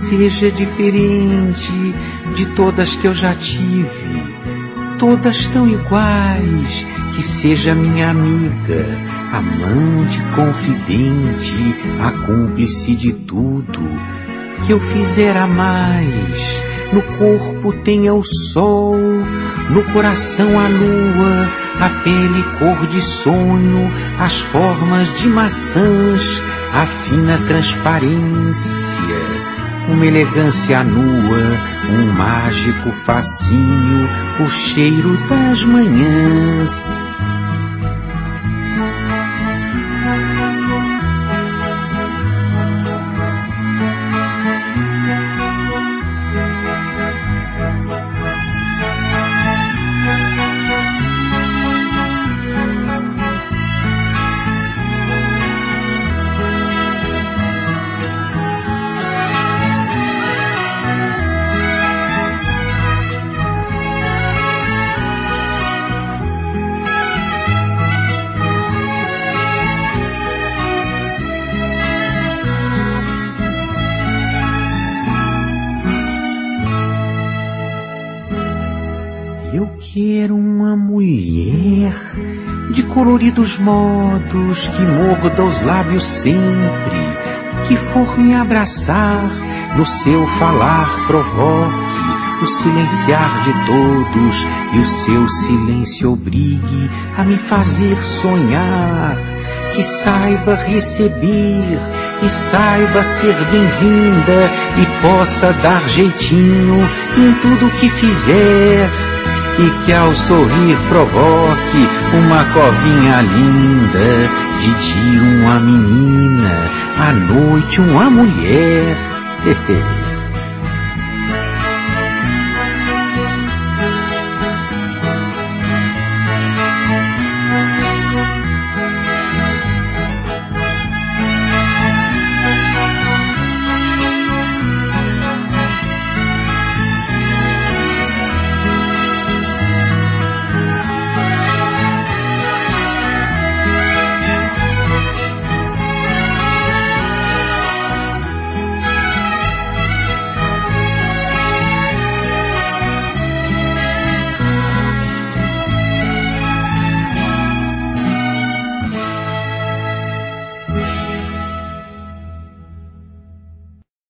seja diferente de todas que eu já tive, todas tão iguais, que seja minha amiga, amante, confidente, a cúmplice de tudo que eu fizer a mais. No corpo tenha o sol, no coração a lua, a pele cor de sonho, as formas de maçãs, a fina transparência, uma elegância nua, um mágico fascínio, o cheiro das manhãs. Eu quero uma mulher de coloridos modos, que morda os lábios sempre, que for me abraçar, no seu falar provoque o silenciar de todos, e o seu silêncio obrigue a me fazer sonhar, que saiba receber e saiba ser bem-vinda e possa dar jeitinho em tudo que fizer, e que ao sorrir provoque uma covinha linda, de dia uma menina, à noite uma mulher.